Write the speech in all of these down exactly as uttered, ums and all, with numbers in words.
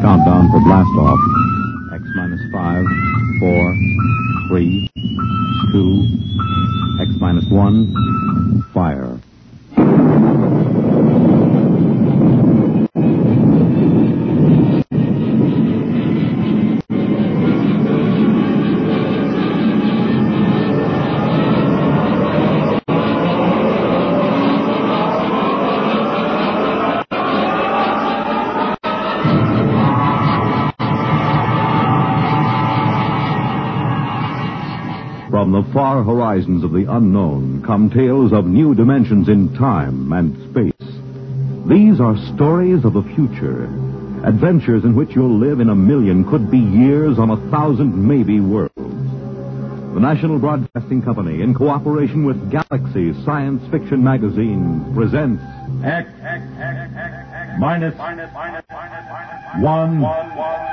Countdown for blast off. X minus five, four, three, two, X minus one, fire. From the far horizons of the unknown come tales of new dimensions in time and space. These are stories of the future, adventures in which you'll live in a million, could be years, on a thousand maybe worlds. The National Broadcasting Company, in cooperation with Galaxy Science Fiction Magazine, presents X, X, X, X, X minus, minus, minus, minus, minus one. one, one.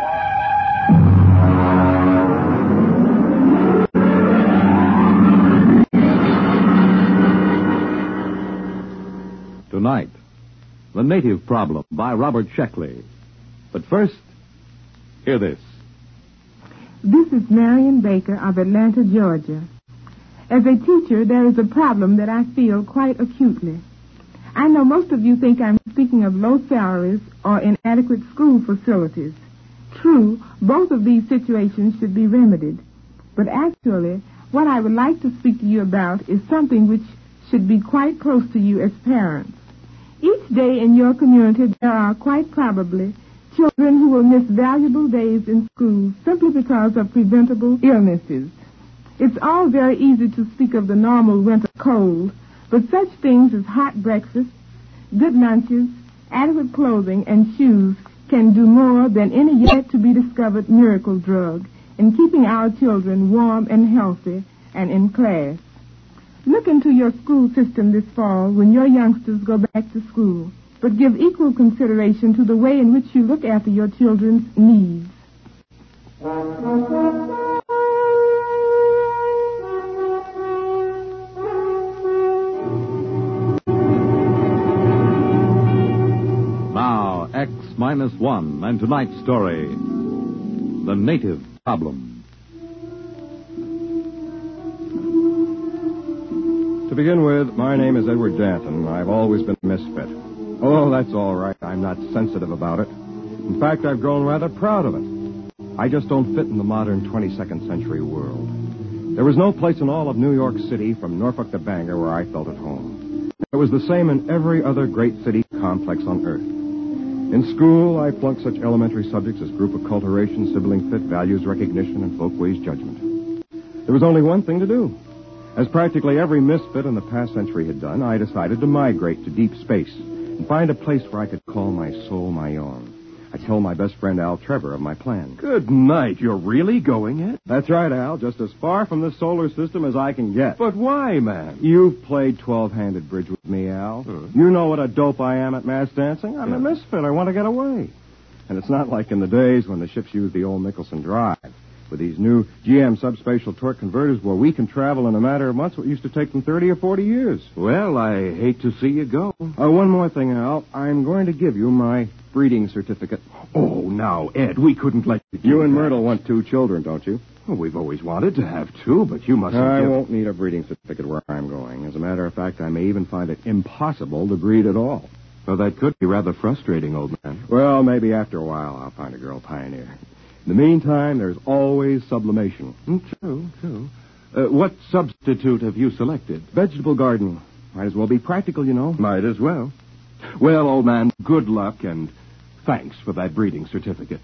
Tonight, The Native Problem by Robert Sheckley. But first, hear this. This is Marion Baker of Atlanta, Georgia. As a teacher, there is a problem that I feel quite acutely. I know most of you think I'm speaking of low salaries or inadequate school facilities. True, both of these situations should be remedied. But actually, what I would like to speak to you about is something which should be quite close to you as parents. Each day in your community, there are quite probably children who will miss valuable days in school simply because of preventable illnesses. It's all very easy to speak of the normal winter cold, but such things as hot breakfasts, good lunches, adequate clothing, and shoes can do more than any yet-to-be-discovered miracle drug in keeping our children warm and healthy and in class. Look into your school system this fall when your youngsters go back to school, but give equal consideration to the way in which you look after your children's needs. Now, X minus one, and tonight's story, The Native Problem. To begin with, my name is Edward Danton. I've always been a misfit. Oh, that's all right. I'm not sensitive about it. In fact, I've grown rather proud of it. I just don't fit in the modern twenty-second century world. There was no place in all of New York City, from Norfolk to Bangor, where I felt at home. It was the same in every other great city complex on Earth. In school, I flunked such elementary subjects as group acculturation, sibling fit, values recognition, and folkways judgment. There was only one thing to do. As practically every misfit in the past century had done, I decided to migrate to deep space and find a place where I could call my soul my own. I told my best friend Al Trevor of my plan. Good night. You're really going it? That's right, Al. Just as far from this solar system as I can get. But why, man? You've played twelve-handed bridge with me, Al. Hmm. You know what a dope I am at mass dancing. I'm yeah. a misfit. I want to get away. And it's not like in the days when the ships used the old Nicholson Drive. With these new G M subspatial torque converters, where we can travel in a matter of months what used to take them thirty or forty years. Well, I hate to see you go. Uh, one more thing, Al. I'm going to give you my breeding certificate. Oh, now, Ed, we couldn't let you do You and that. Myrtle want two children, don't you? Well, we've always wanted to have two, but you mustn't I give... won't need a breeding certificate where I'm going. As a matter of fact, I may even find it impossible to breed at all. Well, that could be rather frustrating, old man. Well, maybe after a while I'll find a girl pioneer. In the meantime, there's always sublimation. Mm, true, true. Uh, what substitute have you selected? Vegetable garden. Might as well be practical, you know. Might as well. Well, old man, good luck, and thanks for that breeding certificate.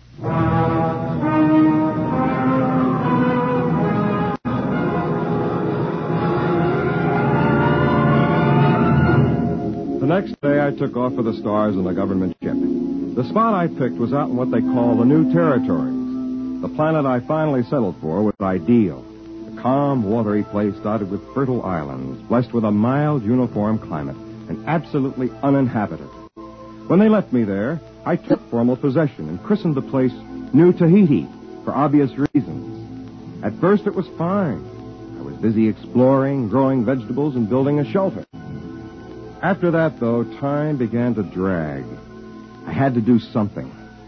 The next day, I took off for the stars in the government ship. The spot I picked was out in what they call the New Territories. The planet I finally settled for was ideal. A calm, watery place dotted with fertile islands, blessed with a mild, uniform climate, and absolutely uninhabited. When they left me there, I took formal possession and christened the place New Tahiti, for obvious reasons. At first, it was fine. I was busy exploring, growing vegetables, and building a shelter. After that, though, time began to drag. I had to do something.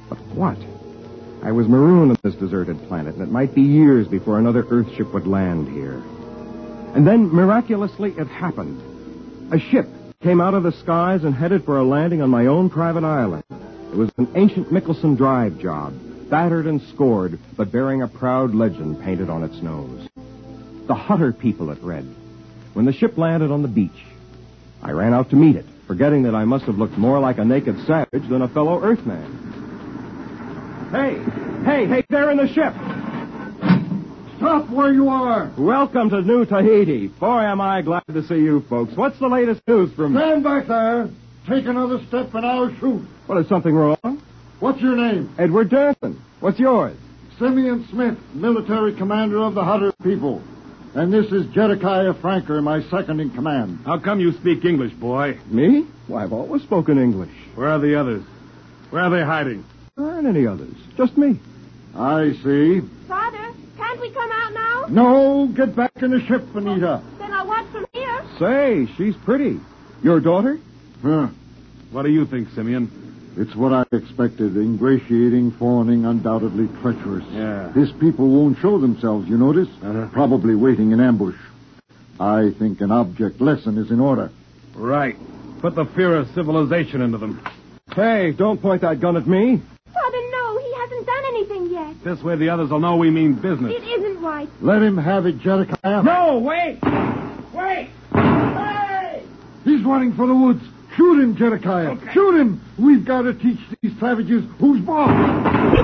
But what? I was marooned on this deserted planet, and it might be years before another Earth ship would land here. And then, miraculously, it happened. A ship came out of the skies and headed for a landing on my own private island. It was an ancient Mickelson Drive job, battered and scored, but bearing a proud legend painted on its nose. The Hutter people, it read. When the ship landed on the beach, I ran out to meet it, forgetting that I must have looked more like a naked savage than a fellow Earthman. Hey, hey, hey, there in the ship! Stop where you are! Welcome to New Tahiti. Boy, am I glad to see you folks. What's the latest news from... Stand back there. Take another step and I'll shoot. What, is something wrong? What's your name? Edward Danton. What's yours? Simeon Smith, military commander of the Hutter people. And this is Jedediah Franker, my second in command. How come you speak English, boy? Me? Why, I've always spoken English. Where are the others? Where are they hiding? There aren't any others. Just me. I see. Father, can't we come out now? No, get back in the ship, Anita. Then I'll watch from here. Say, she's pretty. Your daughter? Huh. What do you think, Simeon? It's what I expected. Ingratiating, fawning, undoubtedly treacherous. Yeah. His people won't show themselves, you notice? Uh-huh. Probably waiting in ambush. I think an object lesson is in order. Right. Put the fear of civilization into them. Hey, don't point that gun at me. Father, no, he hasn't done anything yet. This way the others will know we mean business. It isn't right. Let him have it, Jedediah. No, wait! Wait! Hey! He's running for the woods. Shoot him, Jedediah. Okay. Shoot him. We've got to teach these savages who's boss.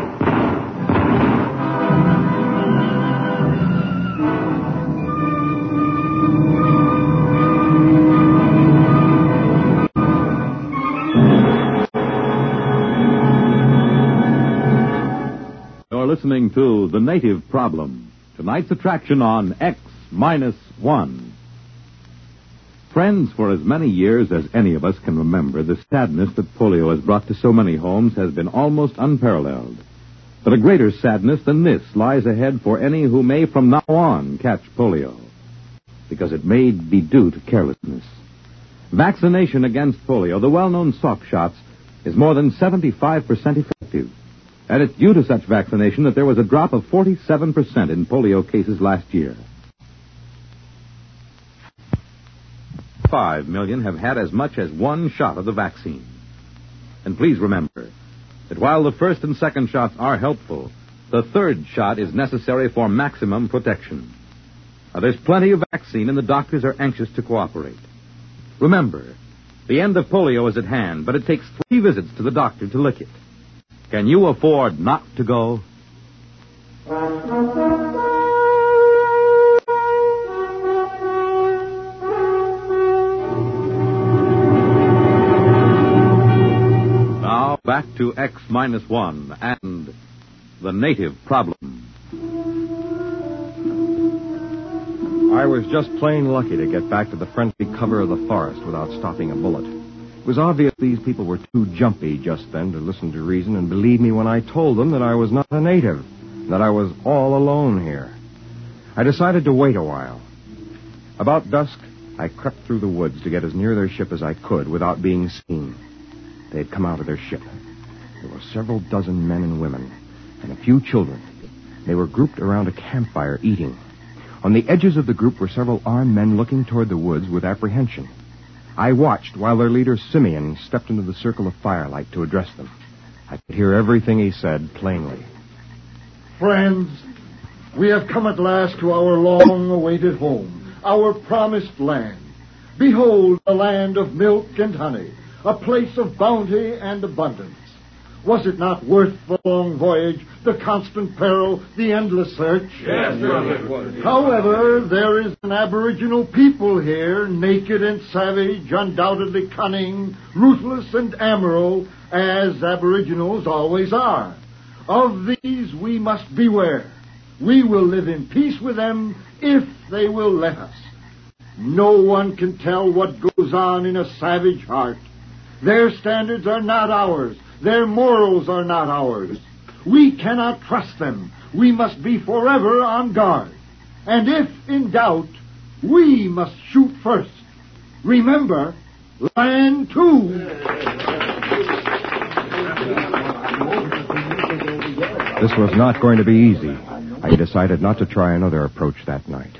You're listening to The Native Problem, tonight's attraction on X minus one. Friends, for as many years as any of us can remember, the sadness that polio has brought to so many homes has been almost unparalleled. But a greater sadness than this lies ahead for any who may from now on catch polio, because it may be due to carelessness. Vaccination against polio, the well-known Salk shots, is more than seventy-five percent effective. And it's due to such vaccination that there was a drop of forty-seven percent in polio cases last year. Five million have had as much as one shot of the vaccine. And please remember that while the first and second shots are helpful, the third shot is necessary for maximum protection. Now, there's plenty of vaccine, and the doctors are anxious to cooperate. Remember, the end of polio is at hand, but it takes three visits to the doctor to lick it. Can you afford not to go? Now, back to X minus one and the native problem. I was just plain lucky to get back to the friendly cover of the forest without stopping a bullet. It was obvious these people were too jumpy just then to listen to reason and believe me when I told them that I was not a native, that I was all alone here. I decided to wait a while. About dusk, I crept through the woods to get as near their ship as I could without being seen. They had come out of their ship. There were several dozen men and women, and a few children. They were grouped around a campfire eating. On the edges of the group were several armed men looking toward the woods with apprehension. I watched while their leader, Simeon, stepped into the circle of firelight to address them. I could hear everything he said plainly. Friends, we have come at last to our long-awaited home, our promised land. Behold, a land of milk and honey, a place of bounty and abundance. Was it not worth the long voyage, the constant peril, the endless search? Yes, sir, it was. However, there is an aboriginal people here, naked and savage, undoubtedly cunning, ruthless and amoral, as aboriginals always are. Of these we must beware. We will live in peace with them if they will let us. No one can tell what goes on in a savage heart. Their standards are not ours. Their morals are not ours. We cannot trust them. We must be forever on guard. And if in doubt, we must shoot first. Remember, land two. This was not going to be easy. I decided not to try another approach that night.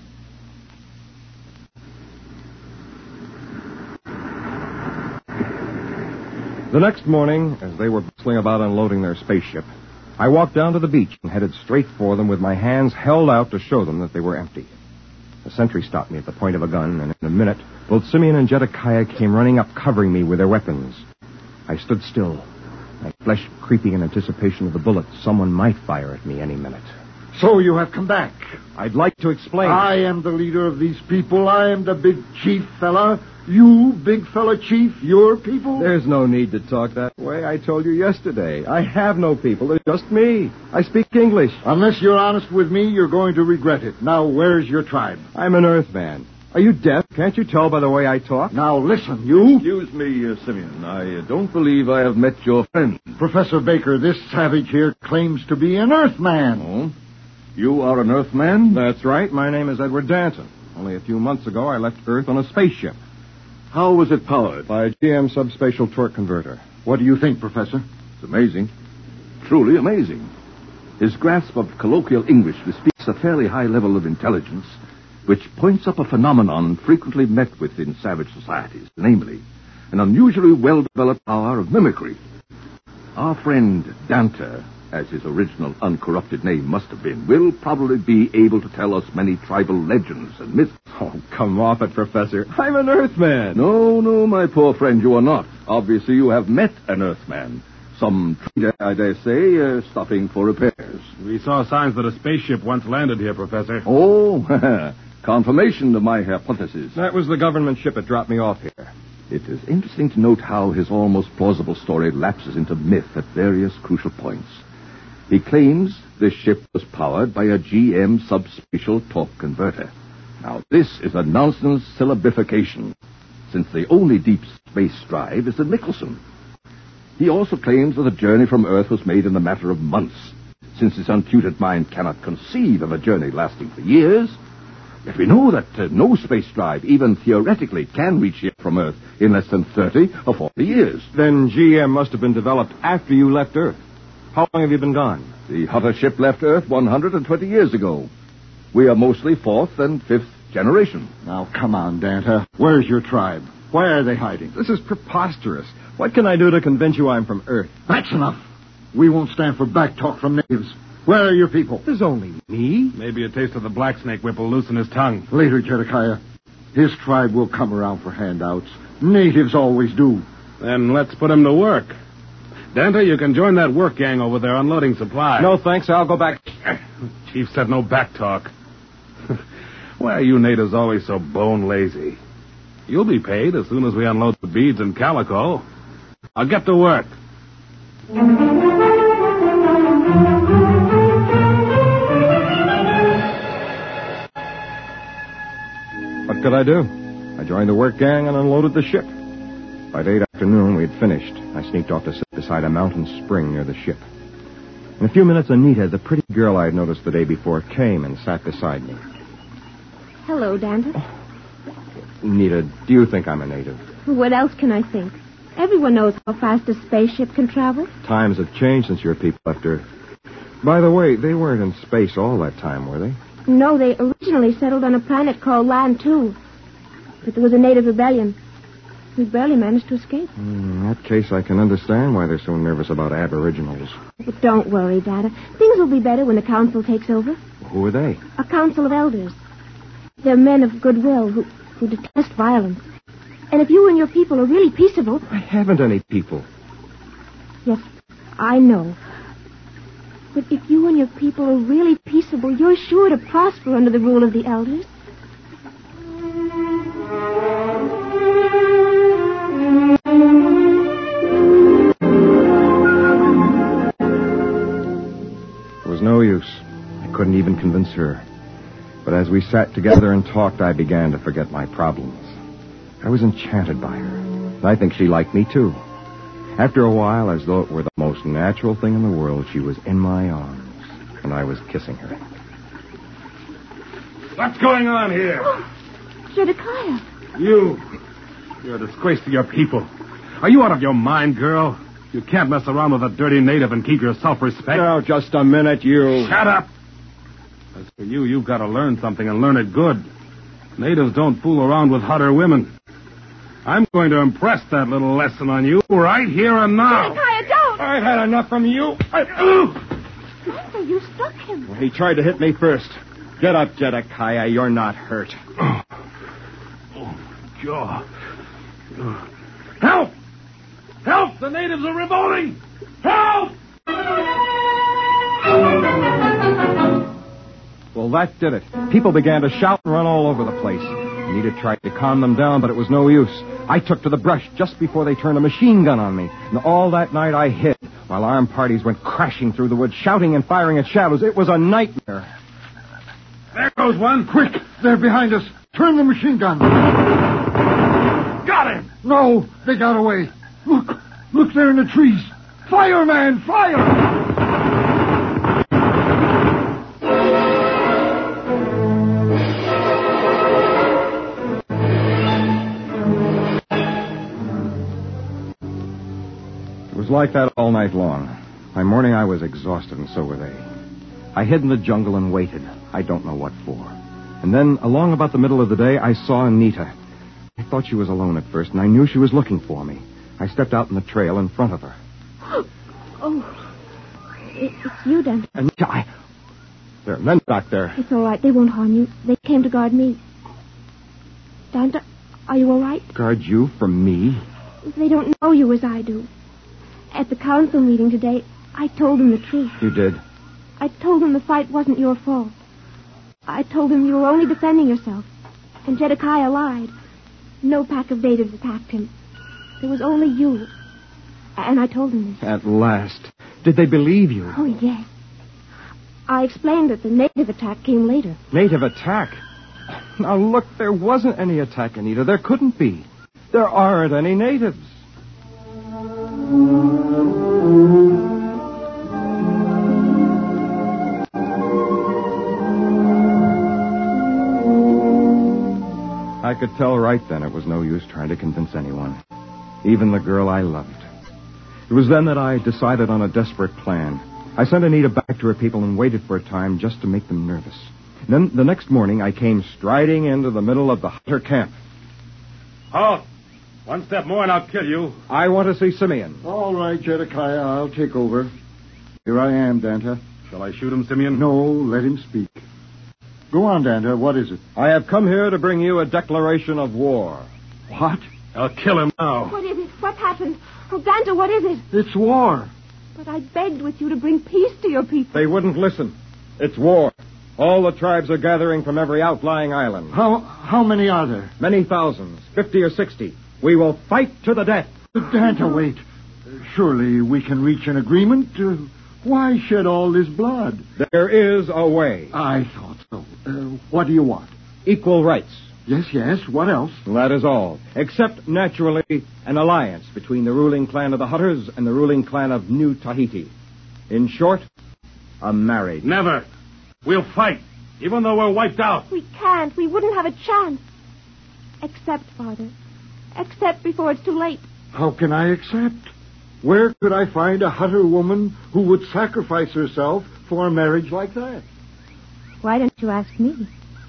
The next morning, as they were bustling about unloading their spaceship, I walked down to the beach and headed straight for them with my hands held out to show them that they were empty. The sentry stopped me at the point of a gun, and in a minute, both Simeon and Jedekiah came running up, covering me with their weapons. I stood still, my flesh creeping in anticipation of the bullet someone might fire at me any minute. So you have come back. I'd like to explain. I am the leader of these people. I am the big chief fella. You, big fella chief, your people? There's no need to talk that way. I told you yesterday. I have no people. There's just me. I speak English. Unless you're honest with me, you're going to regret it. Now, where's your tribe? I'm an Earthman. Are you deaf? Can't you tell by the way I talk? Now, listen, you. Excuse me, uh, Simeon. I uh, don't believe I have met your friend. Professor Baker, this savage here claims to be an Earthman. Oh? You are an Earthman? That's right. My name is Edward Danton. Only a few months ago, I left Earth on a spaceship. How was it powered? By a G M subspatial torque converter. What do you think, Professor? It's amazing. Truly amazing. His grasp of colloquial English bespeaks a fairly high level of intelligence, which points up a phenomenon frequently met with in savage societies, namely, an unusually well-developed power of mimicry. Our friend Dante, as his original uncorrupted name must have been, will probably be able to tell us many tribal legends and myths. Oh, come off it, Professor. I'm an Earthman. No, no, my poor friend, you are not. Obviously, you have met an Earthman. Some trader, I dare say, uh, stopping for repairs. We saw signs that a spaceship once landed here, Professor. Oh, confirmation of my hypothesis. That was the government ship that dropped me off here. It is interesting to note how his almost plausible story lapses into myth at various crucial points. He claims this ship was powered by a G M subspatial torque converter. Now, this is a nonsense syllabification, since the only deep space drive is the Nicholson. He also claims that the journey from Earth was made in a matter of months, since his untutored mind cannot conceive of a journey lasting for years. Yet we know that uh, no space drive, even theoretically, can reach here from Earth in less than thirty or forty years. Then G M must have been developed after you left Earth. How long have you been gone? The Hutter ship left Earth one hundred twenty years ago. We are mostly fourth and fifth generation. Now, come on, Danta. Where's your tribe? Why are they hiding? This is preposterous. What can I do to convince you I'm from Earth? That's enough. We won't stand for backtalk from natives. Where are your people? There's only me. Maybe a taste of the black snake whip will loosen his tongue. Later, Jedekiah. His tribe will come around for handouts. Natives always do. Then let's put him to work. Danta, you can join that work gang over there unloading supplies. No, thanks. I'll go back. Chief said no backtalk. Why are you natives always so bone lazy? You'll be paid as soon as we unload the beads and calico. I'll get to work. What could I do? I joined the work gang and unloaded the ship. By late afternoon, we had finished. I sneaked off to sit beside a mountain spring near the ship. In a few minutes, Anita, the pretty girl I had noticed the day before, came and sat beside me. Hello, Danta. Anita, do you think I'm a native? What else can I think? Everyone knows how fast a spaceship can travel. Times have changed since your people left Earth. By the way, they weren't in space all that time, were they? No, they originally settled on a planet called Land two. But there was a native rebellion. We barely managed to escape. In that case, I can understand why they're so nervous about aboriginals. But don't worry, Danta. Things will be better when the council takes over. Who are they? A council of elders. They're men of goodwill who, who detest violence. And if you and your people are really peaceable... I haven't any people. Yes, I know. But if you and your people are really peaceable, you're sure to prosper under the rule of the elders. There was no use. I couldn't even convince her. But as we sat together and talked, I began to forget my problems. I was enchanted by her. I think she liked me, too. After a while, as though it were the most natural thing in the world, she was in my arms, and I was kissing her. What's going on here? Oh, Jedekiah. You. You're a disgrace to your people. Are you out of your mind, girl? You can't mess around with a dirty native and keep your self-respect. Now, just a minute, you... Shut up! As for you, you've got to learn something and learn it good. Natives don't fool around with Hutter women. I'm going to impress that little lesson on you right here and now. Zedekiah, don't! I've had enough from you. I... Grandpa, you struck him. Well, he tried to hit me first. Get up, Zedekiah. You're not hurt. Oh, oh God. Help! Help! The natives are revolting! Help! Well, that did it. People began to shout and run all over the place. Anita tried to calm them down, but it was no use. I took to the brush just before they turned a machine gun on me. And all that night I hid, while armed parties went crashing through the woods, shouting and firing at shadows. It was a nightmare. There goes one. Quick! They're behind us. Turn the machine gun. Got him! No, they got away. Look! Look, they're in the trees. Fire, man! Fire! It was like that all night long. By morning I was exhausted, and so were they. I hid in the jungle and waited. I don't know what for. And then, along about the middle of the day, I saw Anita. I thought she was alone at first, and I knew she was looking for me. I stepped out in the trail in front of her. Oh, it, it's you, Dante. Anita, I... There are men back there. It's all right. They won't harm you. They came to guard me. Dante, are you all right? Guard you from me? They don't know you as I do. At the council meeting today, I told them the truth. You did? I told them the fight wasn't your fault. I told them you were only defending yourself. And Zedekiah lied. No pack of natives attacked him. There was only you. And I told them this. At last. Did they believe you? Oh, yes. I explained that the native attack came later. Native attack? Now, look, there wasn't any attack, Anita. There couldn't be. There aren't any natives. I could tell right then it was no use trying to convince anyone, even the girl I loved. It was then that I decided on a desperate plan. I sent Anita back to her people and waited for a time just to make them nervous. Then the next morning I came striding into the middle of the Hutter camp. Halt! One step more and I'll kill you. I want to see Simeon. All right, Zedekiah, I'll take over. Here I am, Danta. Shall I shoot him, Simeon? No, let him speak. Go on, Danta. What is it? I have come here to bring you a declaration of war. What? I'll kill him now. What is it? What's happened? Oh, Dante, what is it? It's war. But I begged with you to bring peace to your people. They wouldn't listen. It's war. All the tribes are gathering from every outlying island. How how many are there? Many thousands, fifty or sixty. We will fight to the death. Danta, wait. Surely we can reach an agreement. Uh, why shed all this blood? There is a way. I thought so. Uh, what do you want? Equal rights. Yes, yes. What else? That is all. Except, naturally, an alliance between the ruling clan of the Hutters and the ruling clan of New Tahiti. In short, a marriage. Never. We'll fight, even though we're wiped out. We can't. We wouldn't have a chance. Accept, Father. Accept before it's too late. How can I accept? Where could I find a Hutter woman who would sacrifice herself for a marriage like that? Why don't you ask me?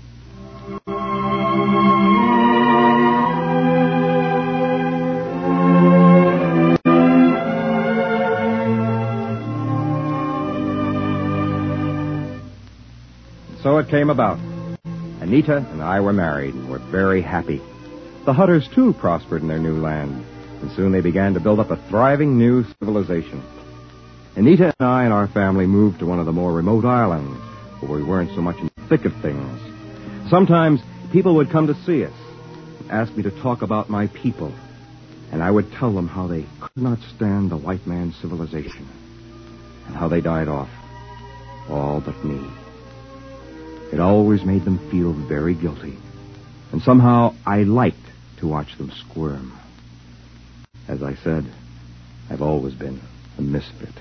So it came about. Anita and I were married and were very happy. The Hutters, too, prospered in their new land, and soon they began to build up a thriving new civilization. Anita and I and our family moved to one of the more remote islands, where we weren't so much in the thick of things. Sometimes people would come to see us and ask me to talk about my people, and I would tell them how they could not stand the white man's civilization and how they died off, all but me. It always made them feel very guilty, and somehow I liked to watch them squirm. As I said, I've always been a misfit.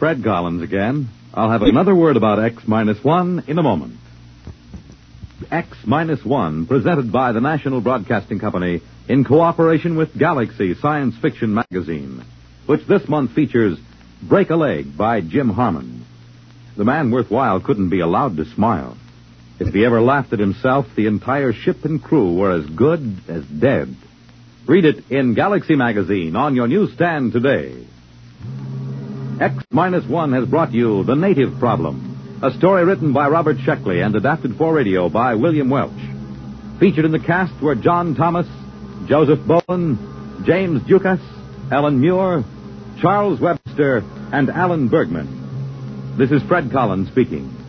Fred Collins again. I'll have another word about X minus one in a moment. X minus one, presented by the National Broadcasting Company in cooperation with Galaxy Science Fiction Magazine, which this month features Break a Leg by Jim Harmon. The man worthwhile couldn't be allowed to smile. If he ever laughed at himself, the entire ship and crew were as good as dead. Read it in Galaxy Magazine on your newsstand today. X minus one has brought you The Native Problem, a story written by Robert Sheckley and adapted for radio by William Welch. Featured in the cast were John Thomas, Joseph Bowen, James Dukas, Ellen Muir, Charles Webster, and Alan Bergman. This is Fred Collins speaking.